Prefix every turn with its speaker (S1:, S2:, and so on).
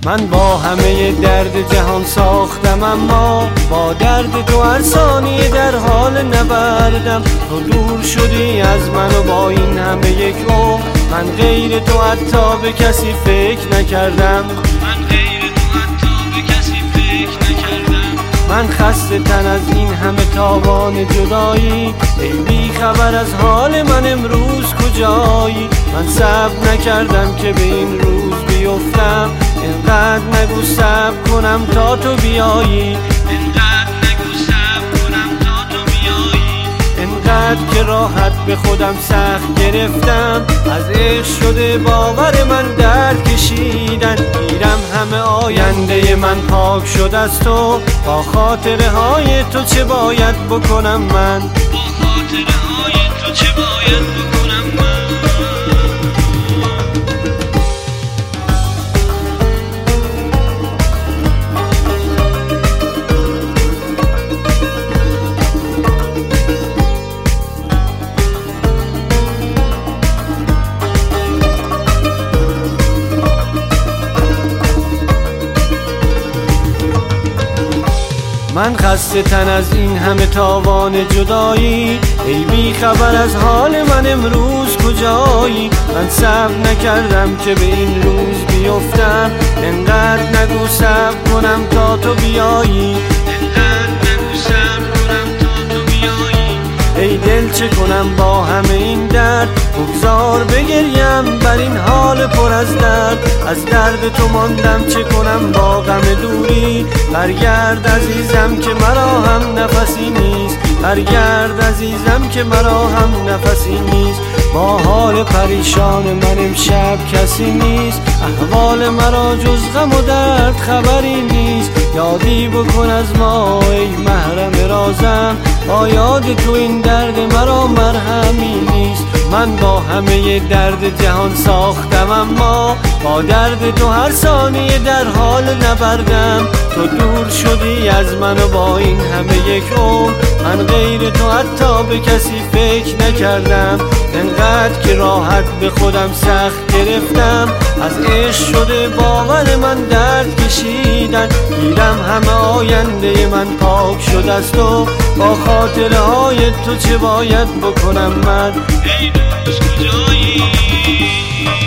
S1: من با همه درد جهان ساختم، اما با درد تو هر ثانیه در حال نبردم. تو دور شدی از من و با این همه یک عمر من غیر تو حتی به کسی فکر نکردم. من خسته تن از این همه تاوان جدایی، ای بی خبر از حال من امروز کجایی؟ من صبر نکردم که به این روز بیفتم، اینقدر نگو صبر کنم تا تو بیایی، اینقدر که راحت به خودم سخت گرفتم. از عشق شده باور من درد کشیدن، گیرم همه آینده من پاک شد از تو. با خاطره های تو چه باید بکنم من؟ من خسته تن از این همه تاوان جدایی، ای بی خبر از حال من امروز کجایی؟ من صبر نکردم که به این روز بیفتم، اینقدر نگو صبر کنم تا تو بیایی، ای دل چه کنم با همه این درد؟ بگذار بگریم بر این حال پر از درد. از درد تو ماندم چه کنم با غم دوری؟ برگرد عزیزم که مرا هم نفسی نیست، برگرد عزیزم که مرا هم نفسی نیست. با حال پریشان من امشب کسی نیست، احوال مرا جز غم و درد خبری نیست. یادی بکن از ما ای محرم رازم، با یاد تو این درد مرا مرهمی نیست. من با همه درد جهان ساختم، اما با درد تو هر ثانیه در حال نبردم. تو دور شدی از من و با این همه یک عمر من غیر تو حتی به کسی فکر نکردم. انقدر که راحت به خودم سخت گرفتم، از عشق شده باور من درد کشیدن. گیرم همه آینده من پاک شد از تو. با خاطره های تو چه باید بکنم من؟ ای دوست کجایی؟